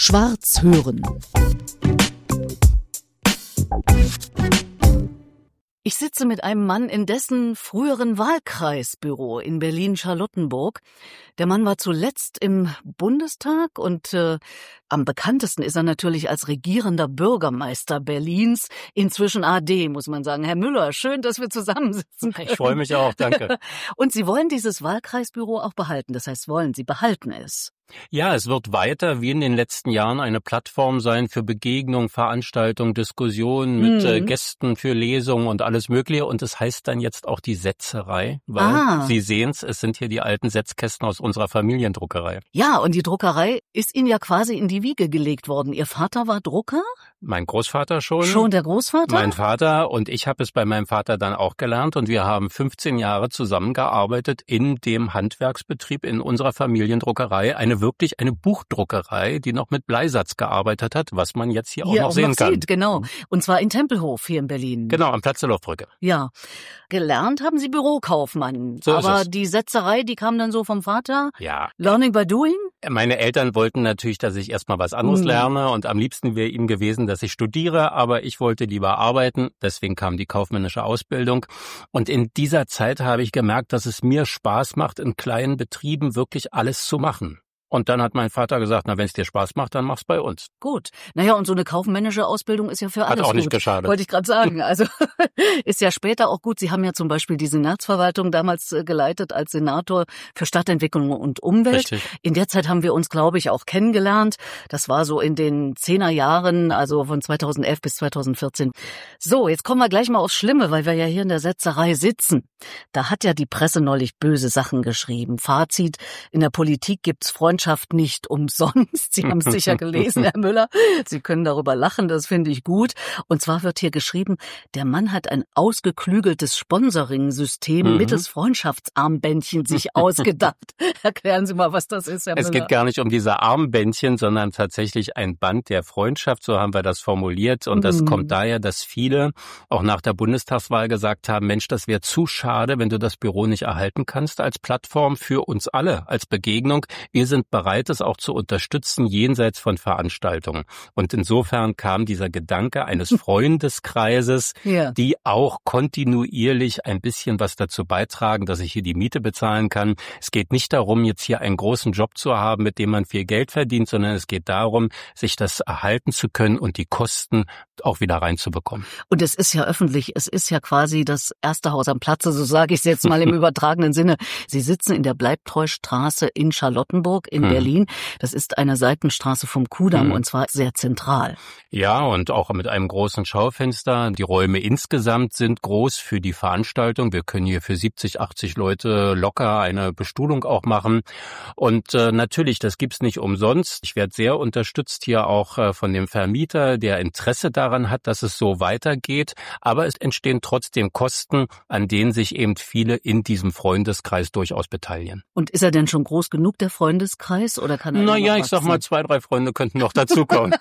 Schwarz hören. Ich sitze mit einem Mann in dessen früheren Wahlkreisbüro in Berlin-Charlottenburg. Der Mann war zuletzt im Bundestag und am bekanntesten ist er natürlich als regierender Bürgermeister Berlins, inzwischen AD, muss man sagen. Herr Müller, schön, dass wir zusammensitzen können. Ich freue mich auch, danke. Und Sie wollen dieses Wahlkreisbüro auch behalten, das heißt Sie behalten es. Ja, es wird weiter wie in den letzten Jahren eine Plattform sein für Begegnungen, Veranstaltungen, Diskussionen mit Gästen für Lesungen und alles Mögliche. Und es heißt dann jetzt auch die Setzerei, weil Sie sehen es sind hier die alten Setzkästen aus unserer Familiendruckerei. Ja, und die Druckerei ist Ihnen ja quasi in die Wiege gelegt worden. Ihr Vater war Drucker? Mein Großvater schon. Schon der Großvater? Mein Vater, und ich habe es bei meinem Vater dann auch gelernt und wir haben 15 Jahre zusammengearbeitet in dem Handwerksbetrieb in unserer Familiendruckerei. Eine Buchdruckerei, die noch mit Bleisatz gearbeitet hat, was man jetzt hier auch noch sehen kann. Sieht, genau. Und zwar in Tempelhof hier in Berlin. Genau, am Platz der Luftbrücke. Ja. Gelernt haben Sie Bürokaufmann. So aber ist es. Die Setzerei, die kam dann so vom Vater? Ja. Learning by doing? Meine Eltern wollten natürlich, dass ich erstmal was anderes lerne und am liebsten wäre ihnen gewesen, dass ich studiere, aber ich wollte lieber arbeiten, deswegen kam die kaufmännische Ausbildung. Und in dieser Zeit habe ich gemerkt, dass es mir Spaß macht, in kleinen Betrieben wirklich alles zu machen. Und dann hat mein Vater gesagt, na, wenn es dir Spaß macht, dann mach's bei uns. Gut. Naja, und so eine kaufmännische Ausbildung ist ja für alles Hat auch gut. nicht geschadet. Wollte ich gerade sagen. Also ist ja später auch gut. Sie haben ja zum Beispiel die Senatsverwaltung damals geleitet als Senator für Stadtentwicklung und Umwelt. Richtig. In der Zeit haben wir uns, glaube ich, auch kennengelernt. Das war so in den 10er Jahren, also von 2011 bis 2014. So, jetzt kommen wir gleich mal aufs Schlimme, weil wir ja hier in der Setzerei sitzen. Da hat ja die Presse neulich böse Sachen geschrieben. Fazit, in der Politik gibt's Freundschaft nicht umsonst. Sie haben es sicher gelesen, Herr Müller. Sie können darüber lachen, das finde ich gut. Und zwar wird hier geschrieben, der Mann hat ein ausgeklügeltes Sponsoring-System mittels Freundschaftsarmbändchen sich ausgedacht. Erklären Sie mal, was das ist, Herr Müller. Es geht gar nicht um diese Armbändchen, sondern tatsächlich ein Band der Freundschaft, so haben wir das formuliert. Und das kommt daher, dass viele auch nach der Bundestagswahl gesagt haben, Mensch, das wäre zu schade, wenn du das Büro nicht erhalten kannst als Plattform für uns alle, als Begegnung. Wir sind bereit, es auch zu unterstützen, jenseits von Veranstaltungen. Und insofern kam dieser Gedanke eines Freundeskreises, die auch kontinuierlich ein bisschen was dazu beitragen, dass ich hier die Miete bezahlen kann. Es geht nicht darum, jetzt hier einen großen Job zu haben, mit dem man viel Geld verdient, sondern es geht darum, sich das erhalten zu können und die Kosten auch wieder reinzubekommen. Und es ist ja öffentlich, es ist ja quasi das erste Haus am Platze, so sage ich es jetzt mal im übertragenen Sinne. Sie sitzen in der Bleibtreustraße in Charlottenburg in Berlin. Das ist eine Seitenstraße vom Kudamm und zwar sehr zentral. Ja, und auch mit einem großen Schaufenster. Die Räume insgesamt sind groß für die Veranstaltung. Wir können hier für 70, 80 Leute locker eine Bestuhlung auch machen. Und natürlich, das gibt's nicht umsonst. Ich werde sehr unterstützt hier auch von dem Vermieter, der Interesse daran hat, dass es so weitergeht. Aber es entstehen trotzdem Kosten, an denen sich eben viele in diesem Freundeskreis durchaus beteiligen. Und ist er denn schon groß genug, der Freundeskreis, oder kann er Naja, ich sag mal, 2, 3 Freunde könnten noch dazukommen.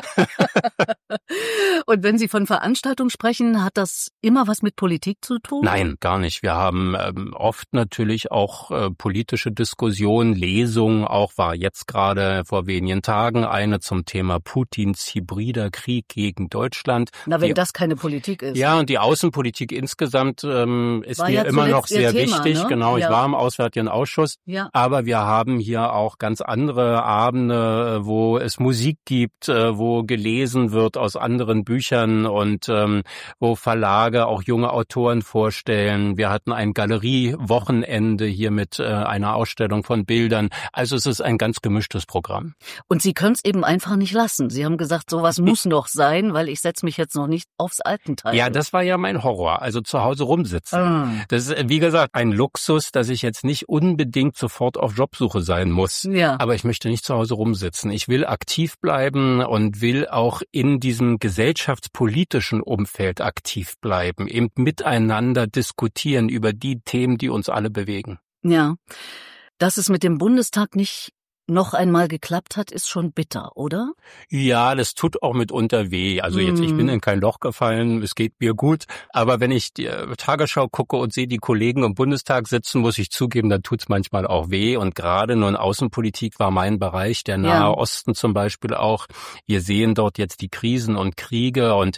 Und wenn Sie von Veranstaltungen sprechen, hat das immer was mit Politik zu tun? Nein, gar nicht. Wir haben oft natürlich auch politische Diskussionen, Lesungen, auch war jetzt gerade vor wenigen Tagen eine zum Thema Putins hybrider Krieg gegen Deutschland. Na, wenn das keine Politik ist. Ja, und die Außenpolitik insgesamt ist war mir ja immer noch sehr Thema, wichtig. Ne? Genau, ja. Ich war im Auswärtigen Ausschuss. Ja. Aber wir haben hier auch ganz andere Abende, wo es Musik gibt, wo gelesen wird aus anderen Büchern und wo Verlage auch junge Autoren vorstellen. Wir hatten ein Galeriewochenende hier mit einer Ausstellung von Bildern. Also es ist ein ganz gemischtes Programm. Und Sie können es eben einfach nicht lassen. Sie haben gesagt, sowas muss noch sein, weil ich setze mich jetzt noch nicht aufs Altenteil. Ja, das war ja mein Horror, also zu Hause rumsitzen. Das ist, wie gesagt, ein Luxus, dass ich jetzt nicht unbedingt sofort auf Jobsuche sein muss. Ja. Aber ich möchte nicht zu Hause rumsitzen. Ich will aktiv bleiben und will auch in diesem gesellschaftspolitischen Umfeld aktiv bleiben, eben miteinander diskutieren über die Themen, die uns alle bewegen. Ja. Dass es mit dem Bundestag nicht noch einmal geklappt hat, ist schon bitter, oder? Ja, das tut auch mitunter weh. Also jetzt, ich bin in kein Loch gefallen, es geht mir gut. Aber wenn ich die Tagesschau gucke und sehe die Kollegen im Bundestag sitzen, muss ich zugeben, dann tut's manchmal auch weh. Und gerade nun Außenpolitik war mein Bereich, der Nahe Osten zum Beispiel auch. Wir sehen dort jetzt die Krisen und Kriege und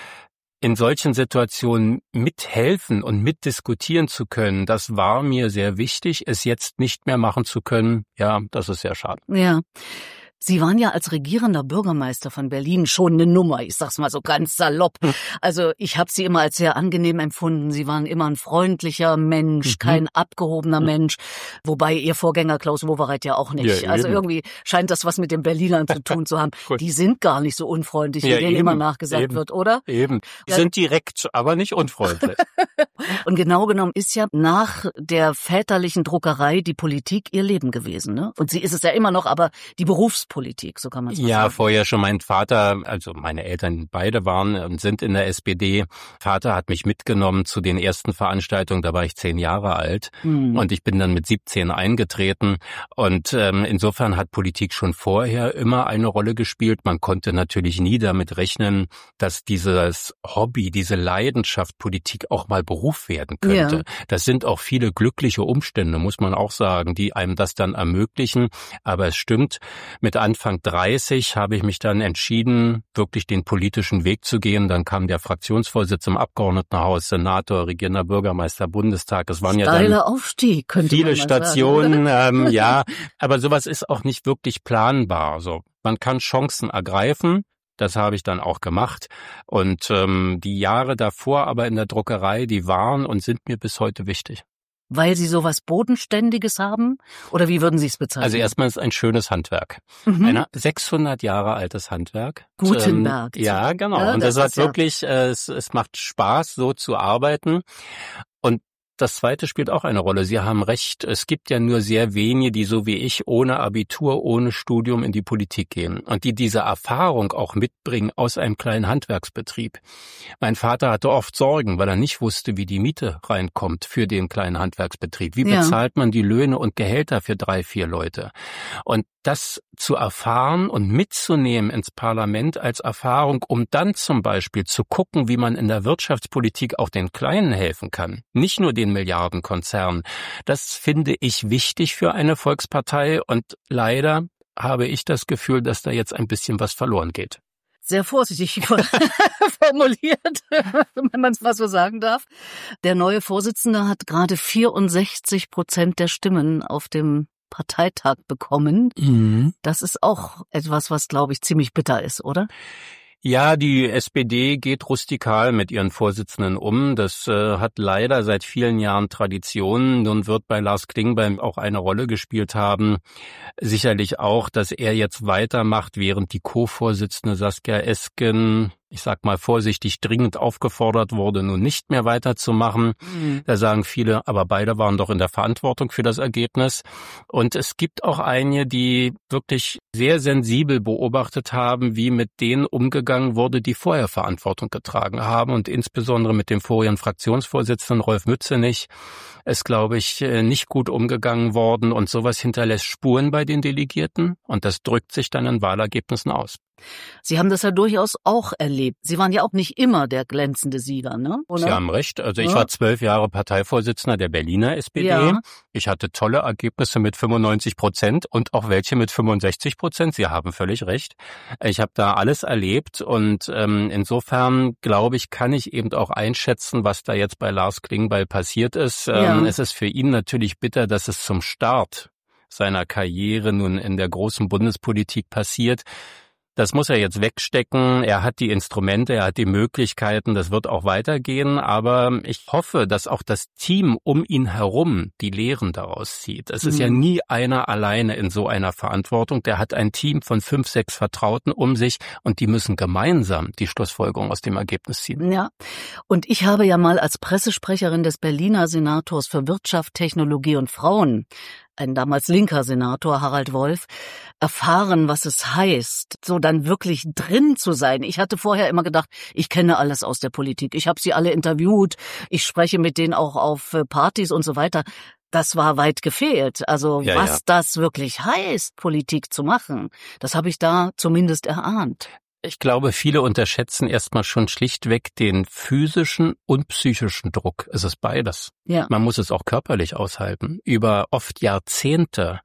in solchen Situationen mithelfen und mitdiskutieren zu können, das war mir sehr wichtig. Es jetzt nicht mehr machen zu können, ja, das ist sehr schade. Ja. Sie waren ja als regierender Bürgermeister von Berlin schon eine Nummer, ich sag's mal so ganz salopp. Also ich habe Sie immer als sehr angenehm empfunden. Sie waren immer ein freundlicher Mensch, kein abgehobener Mensch. Wobei Ihr Vorgänger Klaus Wowereit ja auch nicht. Ja, also irgendwie scheint das was mit den Berlinern zu tun zu haben. Die sind gar nicht so unfreundlich, wie denen immer nachgesagt wird, oder? Eben. Die sind direkt, aber nicht unfreundlich. Und genau genommen ist ja nach der väterlichen Druckerei die Politik Ihr Leben gewesen, ne? Und sie ist es ja immer noch, aber die Berufspolitik, so kann man es sagen. Ja, vorher schon mein Vater, also meine Eltern beide waren und sind in der SPD. Vater hat mich mitgenommen zu den ersten Veranstaltungen, da war ich 10 Jahre alt und ich bin dann mit 17 eingetreten und insofern hat Politik schon vorher immer eine Rolle gespielt. Man konnte natürlich nie damit rechnen, dass dieses Hobby, diese Leidenschaft Politik auch mal Beruf werden könnte. Ja. Das sind auch viele glückliche Umstände, muss man auch sagen, die einem das dann ermöglichen. Aber es stimmt, mit Anfang 30 habe ich mich dann entschieden, wirklich den politischen Weg zu gehen. Dann kam der Fraktionsvorsitz im Abgeordnetenhaus, Senator, regierender Bürgermeister, Bundestag. Es waren ja dann Aufstieg, könnte viele man mal Stationen, sagen. Ja. Aber sowas ist auch nicht wirklich planbar. So, man kann Chancen ergreifen. Das habe ich dann auch gemacht. Und die Jahre davor aber in der Druckerei, die waren und sind mir bis heute wichtig. Weil Sie sowas Bodenständiges haben? Oder wie würden Sie es bezeichnen? Also erstmal ist es ein schönes Handwerk. Ein 600 Jahre altes Handwerk. Gutenberg. Ja, genau. Ja, und das hat wirklich, es macht Spaß, so zu arbeiten. Und das Zweite spielt auch eine Rolle. Sie haben recht, es gibt ja nur sehr wenige, die so wie ich ohne Abitur, ohne Studium in die Politik gehen und die diese Erfahrung auch mitbringen aus einem kleinen Handwerksbetrieb. Mein Vater hatte oft Sorgen, weil er nicht wusste, wie die Miete reinkommt für den kleinen Handwerksbetrieb. Wie bezahlt man die Löhne und Gehälter für 3, 4 Leute? Und das zu erfahren und mitzunehmen ins Parlament als Erfahrung, um dann zum Beispiel zu gucken, wie man in der Wirtschaftspolitik auch den Kleinen helfen kann, nicht nur den Milliardenkonzernen. Das finde ich wichtig für eine Volkspartei und leider habe ich das Gefühl, dass da jetzt ein bisschen was verloren geht. Sehr vorsichtig formuliert, wenn man es mal so sagen darf. Der neue Vorsitzende hat gerade 64% der Stimmen auf dem Parteitag bekommen. Das ist auch etwas, was, glaube ich, ziemlich bitter ist, oder? Ja, die SPD geht rustikal mit ihren Vorsitzenden um. Das hat leider seit vielen Jahren Tradition. Nun wird bei Lars Klingbeil auch eine Rolle gespielt haben. Sicherlich auch, dass er jetzt weitermacht, während die Co-Vorsitzende Saskia Esken, ich sag mal vorsichtig, dringend aufgefordert wurde, nun nicht mehr weiterzumachen. Da sagen viele, aber beide waren doch in der Verantwortung für das Ergebnis. Und es gibt auch einige, die wirklich sehr sensibel beobachtet haben, wie mit denen umgegangen wurde, die vorher Verantwortung getragen haben. Und insbesondere mit dem vorigen Fraktionsvorsitzenden Rolf Mützenich ist, glaube ich, nicht gut umgegangen worden. Und sowas hinterlässt Spuren bei den Delegierten. Und das drückt sich dann in Wahlergebnissen aus. Sie haben das ja durchaus auch erlebt. Sie waren ja auch nicht immer der glänzende Sieger, ne? Oder? Sie haben recht. Also ich war 12 Jahre Parteivorsitzender der Berliner SPD. Ja. Ich hatte tolle Ergebnisse mit 95% und auch welche mit 65%. Sie haben völlig recht. Ich habe da alles erlebt und insofern, glaube ich, kann ich eben auch einschätzen, was da jetzt bei Lars Klingbeil passiert ist. Es ist für ihn natürlich bitter, dass es zum Start seiner Karriere nun in der großen Bundespolitik passiert. Das muss er jetzt wegstecken. Er hat die Instrumente, er hat die Möglichkeiten, das wird auch weitergehen. Aber ich hoffe, dass auch das Team um ihn herum die Lehren daraus zieht. Es ist ja nie einer alleine in so einer Verantwortung. Der hat ein Team von 5, 6 Vertrauten um sich und die müssen gemeinsam die Schlussfolgerung aus dem Ergebnis ziehen. Ja, und ich habe ja mal als Pressesprecherin des Berliner Senators für Wirtschaft, Technologie und Frauen, ein damals linker Senator, Harald Wolf, erfahren, was es heißt, so dann wirklich drin zu sein. Ich hatte vorher immer gedacht, ich kenne alles aus der Politik. Ich habe sie alle interviewt, ich spreche mit denen auch auf Partys und so weiter. das war weit gefehlt. Also was das wirklich heißt, Politik zu machen, das habe ich da zumindest erahnt. Ich glaube, viele unterschätzen erstmal schon schlichtweg den physischen und psychischen Druck. Es ist beides. Ja. Man muss es auch körperlich aushalten. Über oft Jahrzehnte,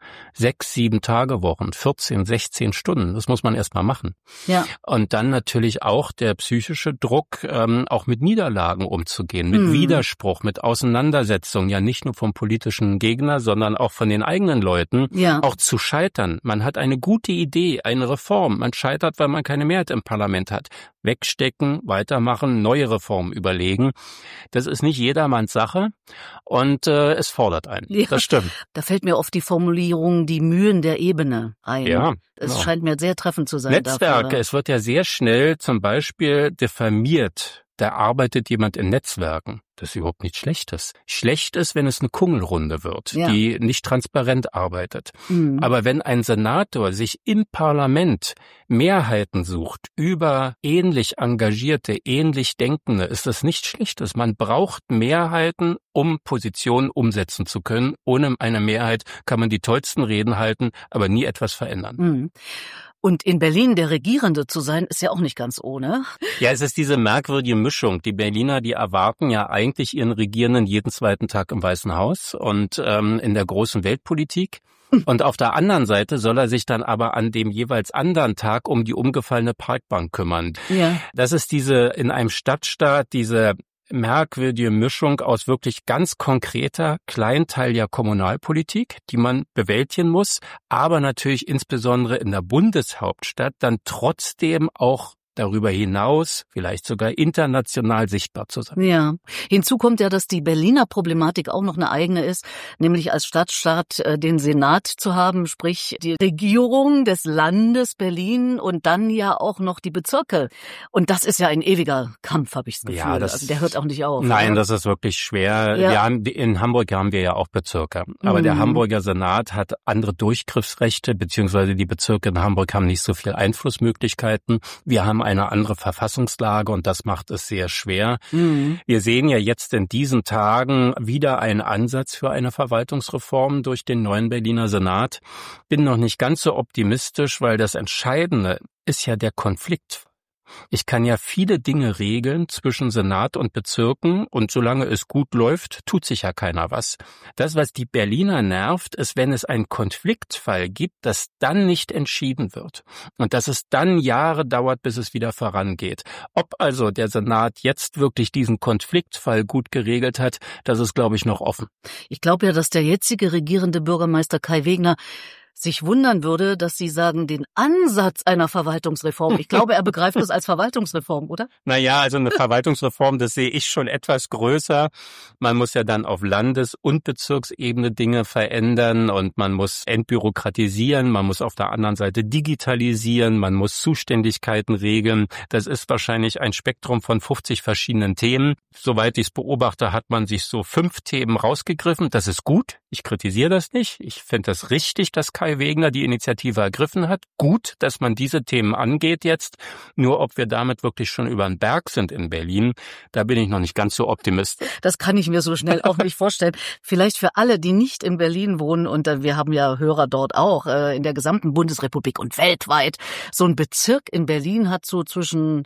6-7 Tagewochen, 14, 16 Stunden. Das muss man erstmal machen. Ja. Und dann natürlich auch der psychische Druck, auch mit Niederlagen umzugehen, mit Widerspruch, mit Auseinandersetzungen, ja nicht nur vom politischen Gegner, sondern auch von den eigenen Leuten, auch zu scheitern. Man hat eine gute Idee, eine Reform. Man scheitert, weil man keine Mehrheit im Parlament hat. Wegstecken, weitermachen, neue Reformen überlegen. Das ist nicht jedermanns Sache und es fordert einen. Ja, das stimmt. Da fällt mir oft die Formulierung, die Mühen der Ebene ein. Ja. Es scheint mir sehr treffend zu sein. Netzwerke, dafür. Es wird ja sehr schnell zum Beispiel diffamiert. Da arbeitet jemand in Netzwerken. Das ist überhaupt nichts Schlechtes. Schlecht ist, wenn es eine Kungelrunde wird, die nicht transparent arbeitet. Aber wenn ein Senator sich im Parlament Mehrheiten sucht über ähnlich Engagierte, ähnlich Denkende, ist das nichts Schlechtes. Man braucht Mehrheiten, um Positionen umsetzen zu können. Ohne eine Mehrheit kann man die tollsten Reden halten, aber nie etwas verändern. Und in Berlin der Regierende zu sein, ist ja auch nicht ganz ohne. Ja, es ist diese merkwürdige Mischung. Die Berliner, die erwarten ja eigentlich ihren Regierenden jeden zweiten Tag im Weißen Haus und in der großen Weltpolitik. Und auf der anderen Seite soll er sich dann aber an dem jeweils anderen Tag um die umgefallene Parkbank kümmern. Ja. Das ist in einem Stadtstaat, diese merkwürdige Mischung aus wirklich ganz konkreter, kleinteiliger Kommunalpolitik, die man bewältigen muss, aber natürlich insbesondere in der Bundeshauptstadt dann trotzdem auch darüber hinaus, vielleicht sogar international sichtbar zu sein. Ja. Hinzu kommt ja, dass die Berliner Problematik auch noch eine eigene ist, nämlich als Stadtstaat den Senat zu haben, sprich die Regierung des Landes Berlin und dann ja auch noch die Bezirke. Und das ist ja ein ewiger Kampf, habe ich das Gefühl. Ja, also der hört auch nicht auf. Nein, oder? Das ist wirklich schwer. Ja. In Hamburg haben wir ja auch Bezirke. Aber der Hamburger Senat hat andere Durchgriffsrechte, beziehungsweise die Bezirke in Hamburg haben nicht so viel Einflussmöglichkeiten. Wir haben eine andere Verfassungslage und das macht es sehr schwer. Wir sehen ja jetzt in diesen Tagen wieder einen Ansatz für eine Verwaltungsreform durch den neuen Berliner Senat. Bin noch nicht ganz so optimistisch, weil das Entscheidende ist ja der Konflikt. Ich kann ja viele Dinge regeln zwischen Senat und Bezirken und solange es gut läuft, tut sich ja keiner was. Das, was die Berliner nervt, ist, wenn es einen Konfliktfall gibt, dass dann nicht entschieden wird und dass es dann Jahre dauert, bis es wieder vorangeht. Ob also der Senat jetzt wirklich diesen Konfliktfall gut geregelt hat, das ist, glaube ich, noch offen. Ich glaube ja, dass der jetzige regierende Bürgermeister Kai Wegner sich wundern würde, dass Sie sagen, den Ansatz einer Verwaltungsreform. Ich glaube, er begreift das als Verwaltungsreform, oder? Naja, also eine Verwaltungsreform, das sehe ich schon etwas größer. Man muss ja dann auf Landes- und Bezirksebene Dinge verändern und man muss entbürokratisieren, man muss auf der anderen Seite digitalisieren, man muss Zuständigkeiten regeln. Das ist wahrscheinlich ein Spektrum von 50 verschiedenen Themen. Soweit ich es beobachte, hat man sich so 5 Themen rausgegriffen. Das ist gut. Ich kritisiere das nicht. Ich finde das richtig, dass Kai Wegner die Initiative ergriffen hat. Gut, dass man diese Themen angeht jetzt. Nur ob wir damit wirklich schon über den Berg sind in Berlin, da bin ich noch nicht ganz so optimistisch. Das kann ich mir so schnell auch nicht vorstellen. Vielleicht für alle, die nicht in Berlin wohnen, und wir haben ja Hörer dort auch, in der gesamten Bundesrepublik und weltweit. So ein Bezirk in Berlin hat so zwischen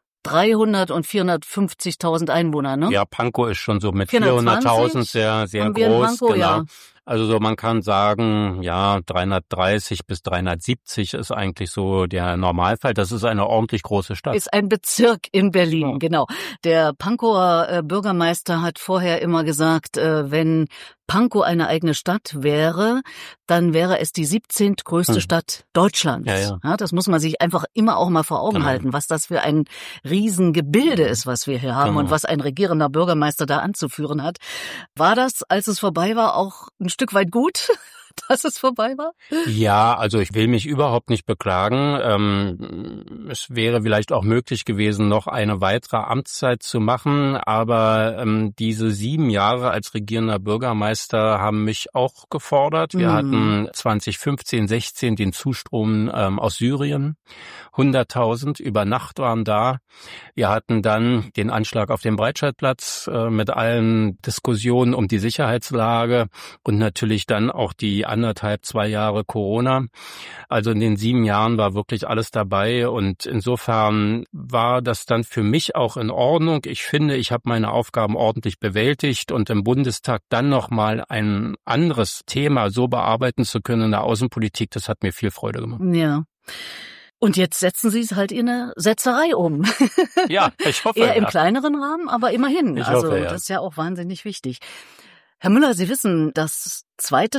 300 und 450.000 Einwohner, ne? Ja, Pankow ist schon so mit 400.000 sehr, sehr groß. Pankow, genau. Ja. Also so man kann sagen, ja, 330 bis 370 ist eigentlich so der Normalfall. Das ist eine ordentlich große Stadt. Ist ein Bezirk in Berlin, genau. Der Pankower Bürgermeister hat vorher immer gesagt, wenn Pankow eine eigene Stadt wäre, dann wäre es die 17. größte Stadt Deutschlands. Ja, das muss man sich einfach immer auch mal vor Augen halten, was das für ein Riesengebilde ist, was wir hier haben und was ein regierender Bürgermeister da anzuführen hat. War das, als es vorbei war, auch ein Stück weit gut? dass es vorbei war? Ja, also ich will mich überhaupt nicht beklagen. Es wäre vielleicht auch möglich gewesen, noch eine weitere Amtszeit zu machen, aber diese 7 Jahre als regierender Bürgermeister haben mich auch gefordert. Wir hatten 2015, 16 den Zustrom aus Syrien. 100.000 über Nacht waren da. Wir hatten dann den Anschlag auf dem Breitscheidplatz mit allen Diskussionen um die Sicherheitslage und natürlich dann auch die 2 Jahre Corona. Also in den 7 Jahren war wirklich alles dabei und insofern war das dann für mich auch in Ordnung. Ich finde, ich habe meine Aufgaben ordentlich bewältigt und im Bundestag dann nochmal ein anderes Thema so bearbeiten zu können in der Außenpolitik, das hat mir viel Freude gemacht. Ja. Und jetzt setzen Sie es halt in eine Setzerei um. Ja, ich hoffe. Eher im kleineren Rahmen, aber immerhin. Ich also hoffe, ja. Das ist ja auch wahnsinnig wichtig. Herr Müller, Sie wissen, das zweite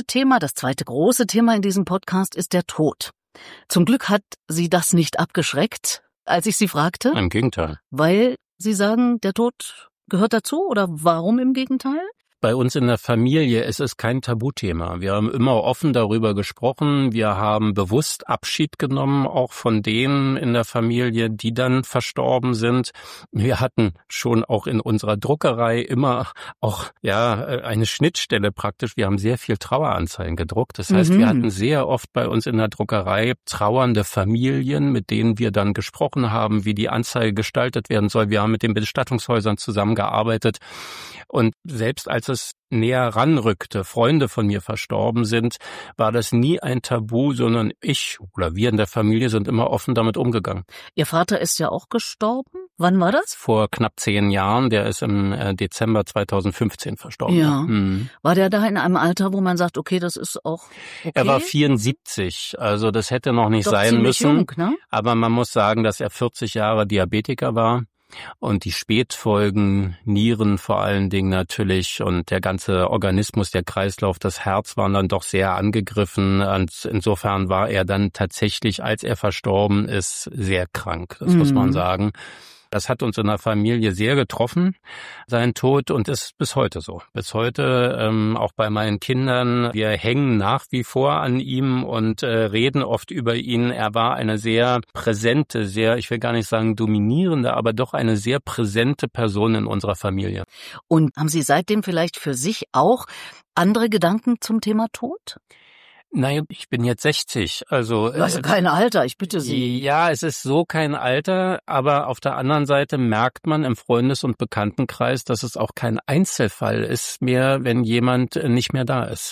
große Thema in diesem Podcast ist der Tod. Zum Glück hat Sie das nicht abgeschreckt, als ich Sie fragte. Im Gegenteil. Weil Sie sagen, der Tod gehört dazu, oder warum im Gegenteil? Bei uns in der Familie ist es kein Tabuthema. Wir haben immer offen darüber gesprochen. Wir haben bewusst Abschied genommen, auch von denen in der Familie, die dann verstorben sind. Wir hatten schon auch in unserer Druckerei immer auch eine Schnittstelle praktisch. Wir haben sehr viel Traueranzeigen gedruckt. Das heißt, wir hatten sehr oft bei uns in der Druckerei trauernde Familien, mit denen wir dann gesprochen haben, wie die Anzeige gestaltet werden soll. Wir haben mit den Bestattungshäusern zusammengearbeitet. Und selbst als es näher ranrückte, Freunde von mir verstorben sind, war das nie ein Tabu, sondern ich oder wir in der Familie sind immer offen damit umgegangen. Ihr Vater ist ja auch gestorben. Wann war das? Vor knapp 10 Jahren. Der ist im Dezember 2015 verstorben. Ja. War der da in einem Alter, wo man sagt, okay, das ist auch okay? Er war 74, also das hätte noch nicht Doch sein müssen. Jung, ne? Aber man muss sagen, dass er 40 Jahre Diabetiker war. Und die Spätfolgen, Nieren vor allen Dingen natürlich und der ganze Organismus, der Kreislauf, das Herz waren dann doch sehr angegriffen. Und insofern war er dann tatsächlich, als er verstorben ist, sehr krank. Das muss man sagen. Das hat uns in der Familie sehr getroffen, sein Tod, und ist bis heute so. Bis heute, auch bei meinen Kindern, wir hängen nach wie vor an ihm und reden oft über ihn. Er war eine sehr präsente, ich will gar nicht sagen dominierende, aber doch eine sehr präsente Person in unserer Familie. Und haben Sie seitdem vielleicht für sich auch andere Gedanken zum Thema Tod? Nein, ich bin jetzt 60, also kein Alter, ich bitte Sie. Ja, es ist so kein Alter, aber auf der anderen Seite merkt man im Freundes- und Bekanntenkreis, dass es auch kein Einzelfall ist mehr, wenn jemand nicht mehr da ist.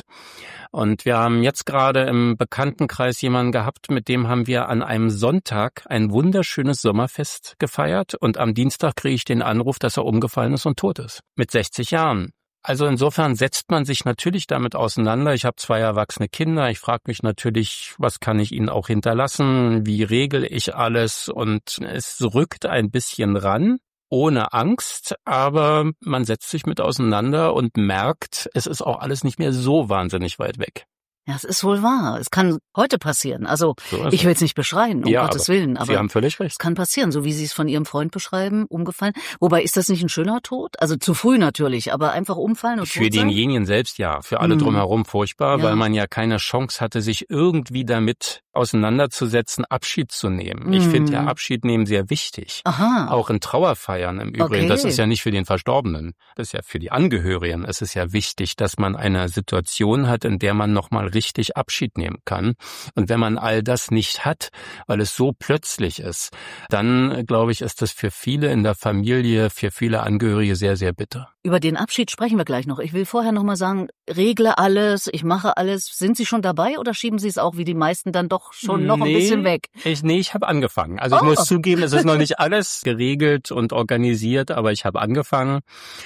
Und wir haben jetzt gerade im Bekanntenkreis jemanden gehabt, mit dem haben wir an einem Sonntag ein wunderschönes Sommerfest gefeiert und am Dienstag kriege ich den Anruf, dass er umgefallen ist und tot ist. Mit 60 Jahren. Also insofern setzt man sich natürlich damit auseinander. Ich habe 2 erwachsene Kinder. Ich frage mich natürlich, was kann ich ihnen auch hinterlassen? Wie regel ich alles? Und es rückt ein bisschen ran, ohne Angst, aber man setzt sich mit auseinander und merkt, es ist auch alles nicht mehr so wahnsinnig weit weg. Ja, es ist wohl wahr. Es kann heute passieren. Also ich will es nicht beschreien, um Gottes Willen. Aber Sie haben völlig recht. Es kann passieren, so wie Sie es von Ihrem Freund beschreiben, umgefallen. Wobei, ist das nicht ein schöner Tod? Also zu früh natürlich, aber einfach umfallen und tot sein? Für denjenigen selbst ja, für alle drumherum furchtbar, weil man ja keine Chance hatte, sich irgendwie damit auseinanderzusetzen, Abschied zu nehmen. Ich finde ja Abschied nehmen sehr wichtig. Aha. Auch in Trauerfeiern im Übrigen. Okay. Das ist ja nicht für den Verstorbenen. Das ist ja für die Angehörigen. Es ist ja wichtig, dass man eine Situation hat, in der man nochmal richtig Abschied nehmen kann. Und wenn man all das nicht hat, weil es so plötzlich ist, dann, glaube ich, ist das für viele in der Familie, für viele Angehörige sehr, sehr bitter. Über den Abschied sprechen wir gleich noch. Ich will vorher noch mal sagen, regle alles, ich mache alles. Sind Sie schon dabei oder schieben Sie es auch wie die meisten dann doch schon noch ein bisschen weg? Ich habe angefangen. Also ich muss zugeben, es ist noch nicht alles geregelt und organisiert, aber ich habe angefangen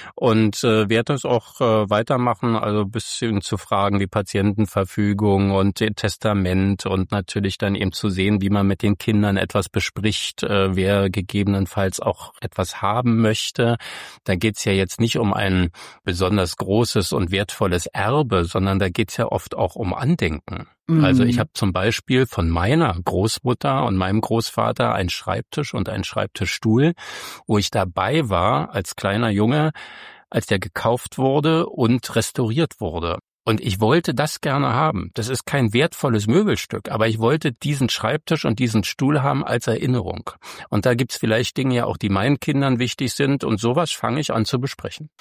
und werde das auch weitermachen, also bis hin zu Fragen wie Patientenverfügung und Testament und natürlich dann eben zu sehen, wie man mit den Kindern etwas bespricht, wer gegebenenfalls auch etwas haben möchte. Da geht's ja jetzt nicht um ein besonders großes und wertvolles Erbe, sondern da geht's ja oft auch um Andenken. Also ich habe zum Beispiel von meiner Großmutter und meinem Großvater einen Schreibtisch und einen Schreibtischstuhl, wo ich dabei war als kleiner Junge, als der gekauft wurde und restauriert wurde. Und ich wollte das gerne haben. Das ist kein wertvolles Möbelstück, aber ich wollte diesen Schreibtisch und diesen Stuhl haben als Erinnerung. Und da gibt's vielleicht Dinge ja auch, die meinen Kindern wichtig sind, und sowas fange ich an zu besprechen.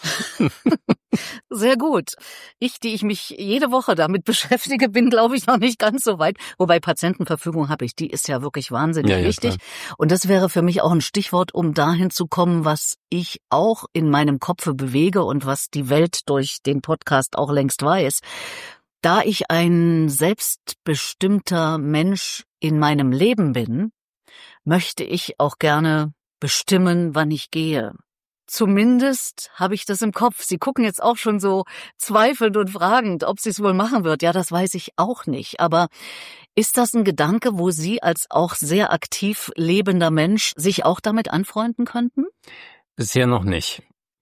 Sehr gut. Die ich mich jede Woche damit beschäftige, bin, glaube ich, noch nicht ganz so weit. Wobei Patientenverfügung habe ich, die ist ja wirklich wahnsinnig wichtig. Klar. Und das wäre für mich auch ein Stichwort, um dahin zu kommen, was ich auch in meinem Kopfe bewege und was die Welt durch den Podcast auch längst weiß. Da ich ein selbstbestimmter Mensch in meinem Leben bin, möchte ich auch gerne bestimmen, wann ich gehe. Zumindest habe ich das im Kopf. Sie gucken jetzt auch schon so zweifelnd und fragend, ob sie es wohl machen wird. Ja, das weiß ich auch nicht. Aber ist das ein Gedanke, wo Sie als auch sehr aktiv lebender Mensch sich auch damit anfreunden könnten? Bisher noch nicht.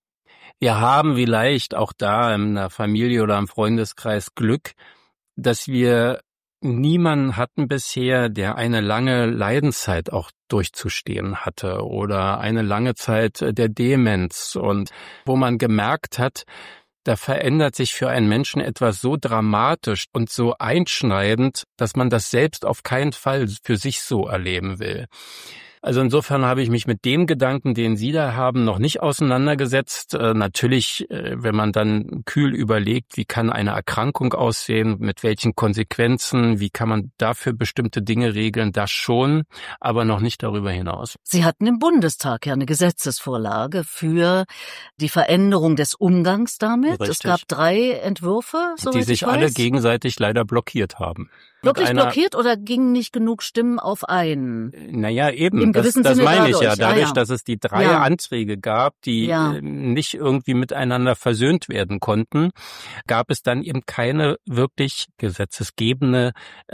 Wir haben vielleicht auch da in der Familie oder im Freundeskreis Glück, dass wir niemanden hatten bisher, der eine lange Leidenszeit auch durchzustehen hatte oder eine lange Zeit der Demenz, und wo man gemerkt hat, da verändert sich für einen Menschen etwas so dramatisch und so einschneidend, dass man das selbst auf keinen Fall für sich so erleben will. Also insofern habe ich mich mit dem Gedanken, den Sie da haben, noch nicht auseinandergesetzt. Natürlich, wenn man dann kühl überlegt, wie kann eine Erkrankung aussehen, mit welchen Konsequenzen, wie kann man dafür bestimmte Dinge regeln, das schon, aber noch nicht darüber hinaus. Sie hatten im Bundestag ja eine Gesetzesvorlage für die Veränderung des Umgangs damit. Richtig. Es gab 3 Entwürfe, die sich alle gegenseitig leider blockiert haben. Wirklich blockiert oder gingen nicht genug Stimmen auf einen? Naja, eben, das meine ich ja. Dadurch, dass es die 3 Anträge gab, die nicht irgendwie miteinander versöhnt werden konnten, gab es dann eben keine wirklich gesetzesgebende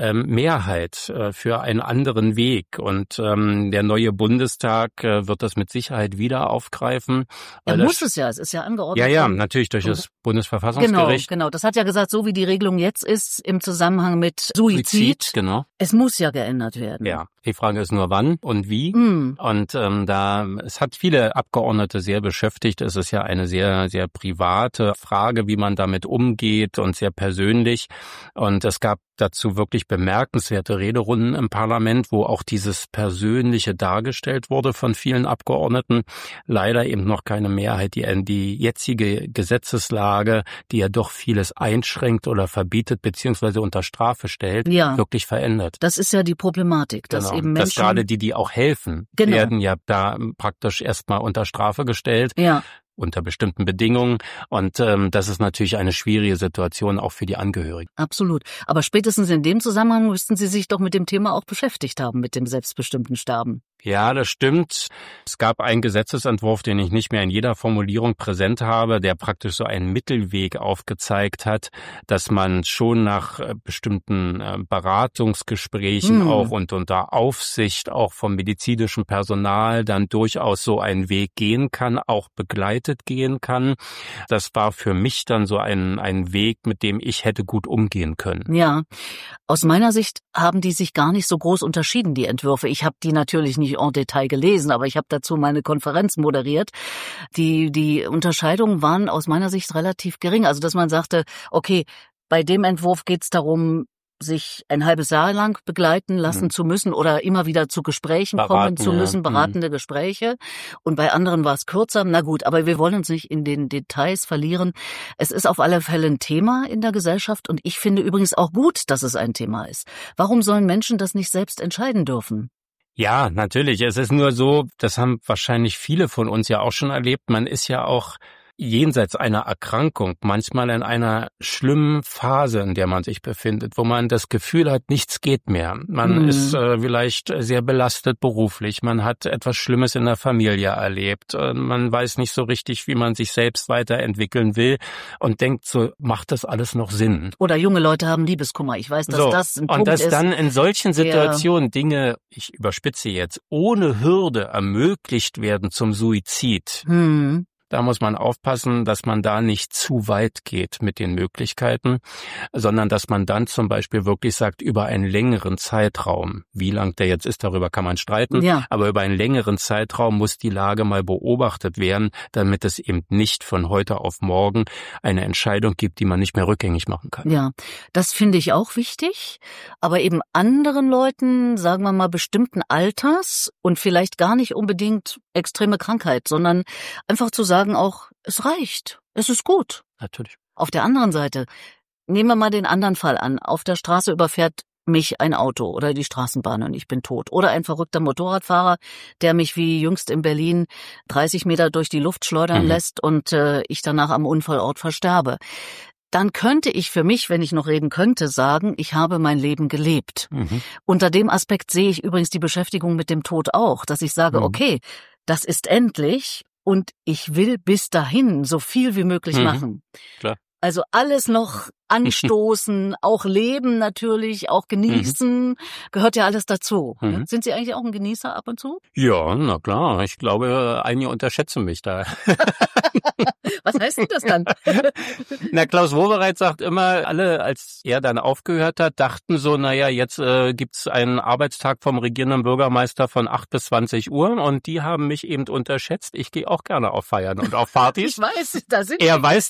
Mehrheit für einen anderen Weg. Und der neue Bundestag wird das mit Sicherheit wieder aufgreifen. Er muss es ja, es ist ja angeordnet. Ja, natürlich durch das Bundesverfassungsgericht. Genau, das hat ja gesagt, so wie die Regelung jetzt ist, im Zusammenhang mit Suizid, genau. Es muss ja geändert werden. Ja, die Frage ist nur wann und wie. Und es hat viele Abgeordnete sehr beschäftigt. Es ist ja eine sehr, sehr private Frage, wie man damit umgeht, und sehr persönlich. Und es gab dazu wirklich bemerkenswerte Rederunden im Parlament, wo auch dieses Persönliche dargestellt wurde von vielen Abgeordneten. Leider eben noch keine Mehrheit, die die jetzige Gesetzeslage, die ja doch vieles einschränkt oder verbietet beziehungsweise unter Strafe stellt, wirklich verändert. Das ist ja die Problematik, dass eben Menschen... Dass gerade die auch helfen, werden ja da praktisch erstmal unter Strafe gestellt. Ja. Unter bestimmten Bedingungen, und das ist natürlich eine schwierige Situation auch für die Angehörigen. Absolut. Aber spätestens in dem Zusammenhang müssten Sie sich doch mit dem Thema auch beschäftigt haben, mit dem selbstbestimmten Sterben. Ja, das stimmt. Es gab einen Gesetzesentwurf, den ich nicht mehr in jeder Formulierung präsent habe, der praktisch so einen Mittelweg aufgezeigt hat, dass man schon nach bestimmten Beratungsgesprächen auch und unter Aufsicht auch vom medizinischen Personal dann durchaus so einen Weg gehen kann, auch begleitet gehen kann. Das war für mich dann so ein Weg, mit dem ich hätte gut umgehen können. Ja, aus meiner Sicht haben die sich gar nicht so groß unterschieden, die Entwürfe. Ich habe die natürlich nicht en Detail gelesen, aber ich habe dazu meine Konferenz moderiert. Die Unterscheidungen waren aus meiner Sicht relativ gering. Also dass man sagte, okay, bei dem Entwurf geht es darum, sich ein halbes Jahr lang begleiten lassen zu müssen oder immer wieder zu Gesprächen kommen zu müssen, beratende Gespräche. Und bei anderen war es kürzer. Na gut, aber wir wollen uns nicht in den Details verlieren. Es ist auf alle Fälle ein Thema in der Gesellschaft, und ich finde übrigens auch gut, dass es ein Thema ist. Warum sollen Menschen das nicht selbst entscheiden dürfen? Ja, natürlich. Es ist nur so, das haben wahrscheinlich viele von uns ja auch schon erlebt. Man ist ja auch jenseits einer Erkrankung manchmal in einer schlimmen Phase, in der man sich befindet, wo man das Gefühl hat, nichts geht mehr. Man ist vielleicht sehr belastet beruflich, man hat etwas Schlimmes in der Familie erlebt, man weiß nicht so richtig, wie man sich selbst weiterentwickeln will und denkt so, macht das alles noch Sinn? Oder junge Leute haben Liebeskummer. Ich weiß, dass das ein Punkt ist. Und dass dann in solchen Situationen Dinge, ich überspitze jetzt, ohne Hürde ermöglicht werden zum Suizid. Da muss man aufpassen, dass man da nicht zu weit geht mit den Möglichkeiten, sondern dass man dann zum Beispiel wirklich sagt, über einen längeren Zeitraum, wie lang der jetzt ist, darüber kann man streiten, aber über einen längeren Zeitraum muss die Lage mal beobachtet werden, damit es eben nicht von heute auf morgen eine Entscheidung gibt, die man nicht mehr rückgängig machen kann. Ja, das finde ich auch wichtig, aber eben anderen Leuten, sagen wir mal bestimmten Alters und vielleicht gar nicht unbedingt extreme Krankheit, sondern einfach zu sagen auch, es reicht, es ist gut. Natürlich. Auf der anderen Seite, nehmen wir mal den anderen Fall an, auf der Straße überfährt mich ein Auto oder die Straßenbahn und ich bin tot. Oder ein verrückter Motorradfahrer, der mich wie jüngst in Berlin 30 Meter durch die Luft schleudern lässt und ich danach am Unfallort versterbe. Dann könnte ich für mich, wenn ich noch reden könnte, sagen, ich habe mein Leben gelebt. Unter dem Aspekt sehe ich übrigens die Beschäftigung mit dem Tod auch, dass ich sage, okay, das ist endlich und ich will bis dahin so viel wie möglich machen. Klar. Also alles noch anstoßen, auch leben natürlich, auch genießen, gehört ja alles dazu. Sind Sie eigentlich auch ein Genießer ab und zu? Ja, na klar. Ich glaube, einige unterschätzen mich da. Was heißt denn das dann? Na, Klaus Wowereit sagt immer, alle, als er dann aufgehört hat, dachten so, naja, jetzt gibt's einen Arbeitstag vom regierenden Bürgermeister von 8 bis 20 Uhr und die haben mich eben unterschätzt. Ich gehe auch gerne auf Feiern und auf Partys. Ich weiß, da sind er weiß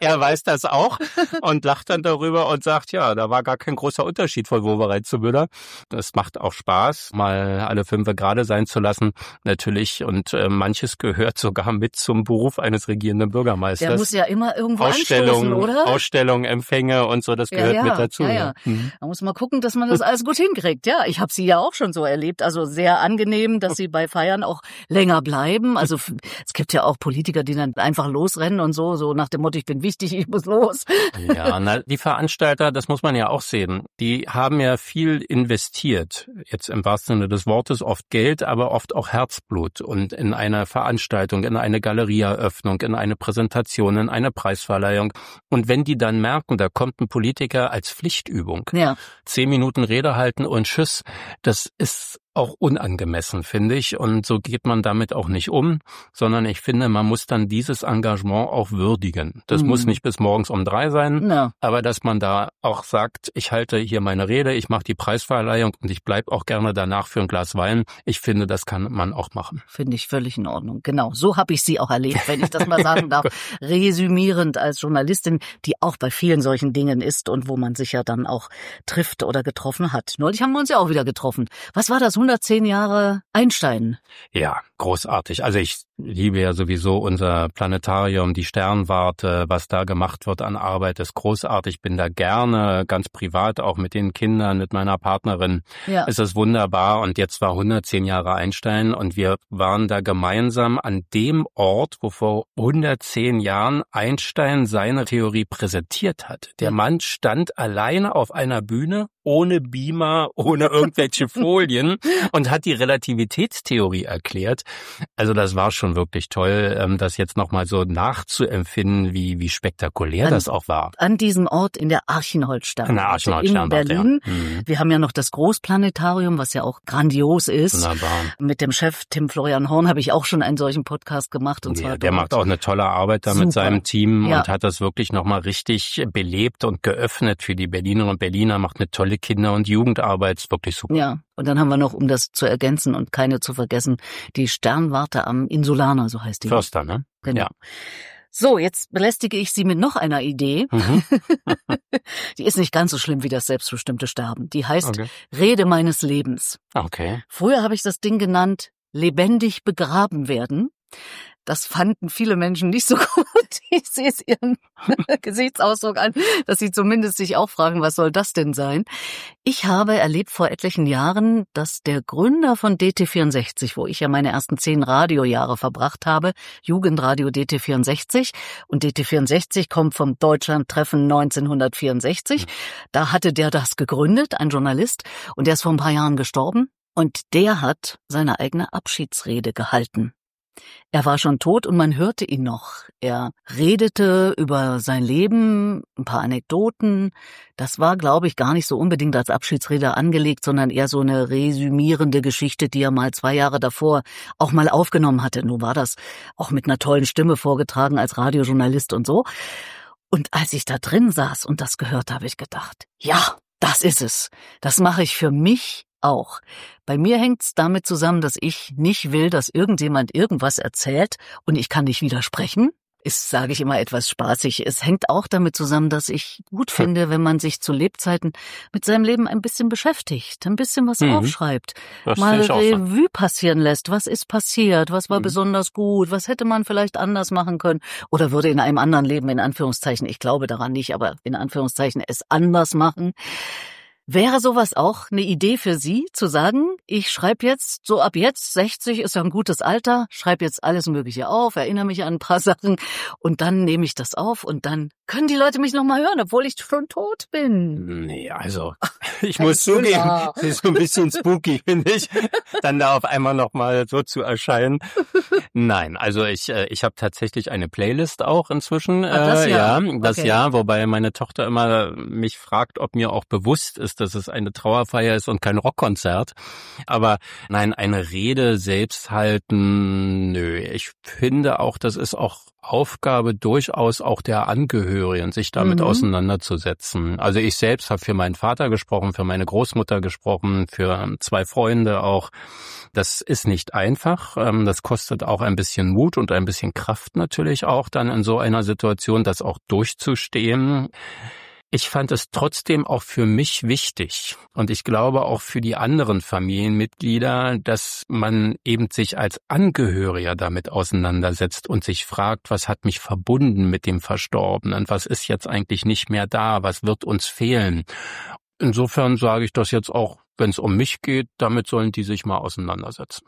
das auch und lacht dann darüber und sagt, ja, da war gar kein großer Unterschied von Wowereit zu Müller. Das macht auch Spaß, mal alle 5 gerade sein zu lassen, natürlich. Und manches gehört sogar mit zum Beruf eines regierenden Bürgermeisters. Der muss ja immer irgendwo anstoßen, oder? Ausstellungen, Empfänge und so, das gehört mit dazu. Ja. Da muss man gucken, dass man das alles gut hinkriegt. Ja, ich habe Sie ja auch schon so erlebt. Also sehr angenehm, dass Sie bei Feiern auch länger bleiben. Also es gibt ja auch Politiker, die dann einfach losrennen und so nach dem Motto, ich bin wichtig, ich muss los. Ja, die Veranstalter, das muss man ja auch sehen, die haben ja viel investiert, jetzt im wahrsten Sinne des Wortes, oft Geld, aber oft auch Herzblut und in eine Veranstaltung, in eine Galerieeröffnung, in eine Präsentation, in eine Preisverleihung. Und wenn die dann merken, da kommt ein Politiker als Pflichtübung, 10 Minuten Rede halten und Tschüss, das ist auch unangemessen, finde ich. Und so geht man damit auch nicht um, sondern ich finde, man muss dann dieses Engagement auch würdigen. Das muss nicht bis morgens um 3 sein, aber dass man da auch sagt, ich halte hier meine Rede, ich mache die Preisverleihung und ich bleibe auch gerne danach für ein Glas Wein. Ich finde, das kann man auch machen. Finde ich völlig in Ordnung. Genau, so habe ich Sie auch erlebt, wenn ich das mal sagen darf. Resümierend als Journalistin, die auch bei vielen solchen Dingen ist und wo man sich ja dann auch trifft oder getroffen hat. Neulich haben wir uns ja auch wieder getroffen. Was war das? 110 Jahre Einstein. Ja, großartig. Also ich liebe ja sowieso unser Planetarium, die Sternwarte, was da gemacht wird an Arbeit, ist großartig. Ich bin da gerne, ganz privat, auch mit den Kindern, mit meiner Partnerin. Ja. Es ist wunderbar und jetzt war 110 Jahre Einstein und wir waren da gemeinsam an dem Ort, wo vor 110 Jahren Einstein seine Theorie präsentiert hat. Der Mann stand alleine auf einer Bühne, ohne Beamer, ohne irgendwelche Folien und hat die Relativitätstheorie erklärt. Also das war schon wirklich toll, das jetzt nochmal so nachzuempfinden, wie spektakulär das auch war. An diesem Ort in der Archenholz-Sternwarte in Berlin. Ja. Wir haben ja noch das Großplanetarium, was ja auch grandios ist. Wunderbar. Mit dem Chef Tim Florian Horn habe ich auch schon einen solchen Podcast gemacht. Und zwar der macht auch eine tolle Arbeit da mit seinem Team und hat das wirklich nochmal richtig belebt und geöffnet für die Berlinerinnen und Berliner, macht eine tolle Kinder- und Jugendarbeit, ist wirklich super. Ja, und dann haben wir noch, um das zu ergänzen und keine zu vergessen, die Sternwarte am Insulaner, so heißt die. Förster, ne? Genau. Ja. So, jetzt belästige ich Sie mit noch einer Idee. Die ist nicht ganz so schlimm wie das selbstbestimmte Sterben. Die heißt Rede meines Lebens. Okay. Früher habe ich das Ding genannt, lebendig begraben werden. Das fanden viele Menschen nicht so gut. Ich sehe es ihren Gesichtsausdruck an, dass sie zumindest sich auch fragen, was soll das denn sein? Ich habe erlebt vor etlichen Jahren, dass der Gründer von DT64, wo ich ja meine ersten 10 Radiojahre verbracht habe, Jugendradio DT64, und DT64 kommt vom Deutschlandtreffen 1964, da hatte der das gegründet, ein Journalist, und der ist vor ein paar Jahren gestorben, und der hat seine eigene Abschiedsrede gehalten. Er war schon tot und man hörte ihn noch. Er redete über sein Leben, ein paar Anekdoten. Das war, glaube ich, gar nicht so unbedingt als Abschiedsrede angelegt, sondern eher so eine resümierende Geschichte, die er mal 2 Jahre davor auch mal aufgenommen hatte. Nun war das auch mit einer tollen Stimme vorgetragen als Radiojournalist und so. Und als ich da drin saß und das gehört habe, ich gedacht, ja, das ist es. Das mache ich für mich auch. Bei mir hängt's damit zusammen, dass ich nicht will, dass irgendjemand irgendwas erzählt und ich kann nicht widersprechen. Ist, sage ich immer, etwas spaßig. Es hängt auch damit zusammen, dass ich gut finde, wenn man sich zu Lebzeiten mit seinem Leben ein bisschen beschäftigt, ein bisschen was aufschreibt, mal Revue passieren lässt. Was ist passiert? Was war besonders gut? Was hätte man vielleicht anders machen können? Oder würde in einem anderen Leben, in Anführungszeichen, ich glaube daran nicht, aber in Anführungszeichen es anders machen? Wäre sowas auch eine Idee für Sie, zu sagen, ich schreibe jetzt, so ab jetzt, 60 ist ja ein gutes Alter, schreibe jetzt alles Mögliche auf, erinnere mich an ein paar Sachen und dann nehme ich das auf und dann können die Leute mich noch mal hören, obwohl ich schon tot bin. Nee, also ich muss zugeben, das ist so ein bisschen spooky, finde ich, dann da auf einmal noch mal so zu erscheinen. Nein, also ich habe tatsächlich eine Playlist auch inzwischen. Das Jahr, wobei meine Tochter immer mich fragt, ob mir auch bewusst ist, dass es eine Trauerfeier ist und kein Rockkonzert. Aber nein, eine Rede selbst halten, nö. Ich finde auch, das ist auch Aufgabe durchaus auch der Angehörigen, sich damit auseinanderzusetzen. Also ich selbst habe für meinen Vater gesprochen, für meine Großmutter gesprochen, für 2 Freunde auch. Das ist nicht einfach. Das kostet auch ein bisschen Mut und ein bisschen Kraft natürlich auch, dann in so einer Situation das auch durchzustehen. Ich fand es trotzdem auch für mich wichtig und ich glaube auch für die anderen Familienmitglieder, dass man eben sich als Angehöriger damit auseinandersetzt und sich fragt, was hat mich verbunden mit dem Verstorbenen, was ist jetzt eigentlich nicht mehr da, was wird uns fehlen. Insofern sage ich das jetzt auch, wenn es um mich geht, damit sollen die sich mal auseinandersetzen.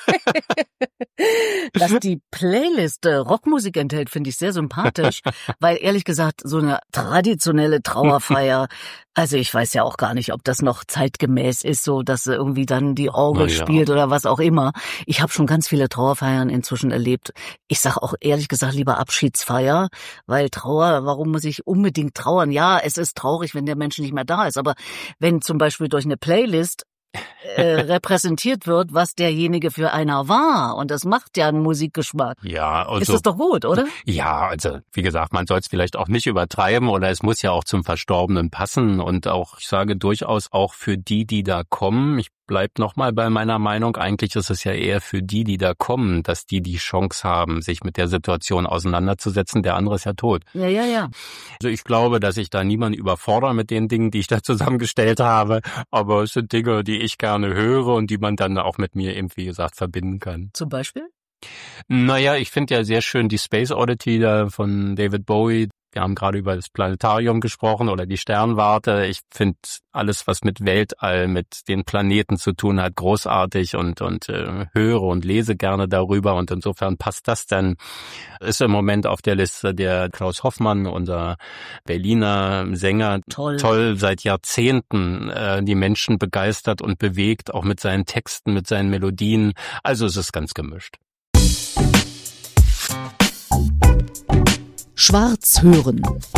Dass die Playlist Rockmusik enthält, finde ich sehr sympathisch, weil ehrlich gesagt, so eine traditionelle Trauerfeier, also ich weiß ja auch gar nicht, ob das noch zeitgemäß ist, so dass irgendwie dann die Orgel spielt oder was auch immer. Ich habe schon ganz viele Trauerfeiern inzwischen erlebt. Ich sage auch ehrlich gesagt lieber Abschiedsfeier, weil Trauer, warum muss ich unbedingt trauern? Ja, es ist traurig, wenn der Mensch nicht mehr da ist, aber wenn zum Beispiel durch eine Playlist repräsentiert wird, was derjenige für einer war. Und das macht ja einen Musikgeschmack. Ja, also, ist das doch gut, oder? Ja, also wie gesagt, man soll es vielleicht auch nicht übertreiben oder es muss ja auch zum Verstorbenen passen und auch, ich sage durchaus auch für die da kommen. Ich bleib nochmal bei meiner Meinung, eigentlich ist es ja eher für die da kommen, dass die Chance haben, sich mit der Situation auseinanderzusetzen. Der andere ist ja tot. Ja. Also ich glaube, dass ich da niemanden überfordere mit den Dingen, die ich da zusammengestellt habe, aber es sind Dinge, die ich gerne höre und die man dann auch mit mir eben, wie gesagt, verbinden kann. Zum Beispiel? Naja, ich finde ja sehr schön die Space Oddity da von David Bowie. Wir haben gerade über das Planetarium gesprochen oder die Sternwarte. Ich finde alles, was mit Weltall, mit den Planeten zu tun hat, großartig und höre und lese gerne darüber. Und insofern passt das dann. Ist im Moment auf der Liste der Klaus Hoffmann, unser Berliner Sänger. Toll, seit Jahrzehnten die Menschen begeistert und bewegt, auch mit seinen Texten, mit seinen Melodien. Also es ist ganz gemischt. Schwarz hören.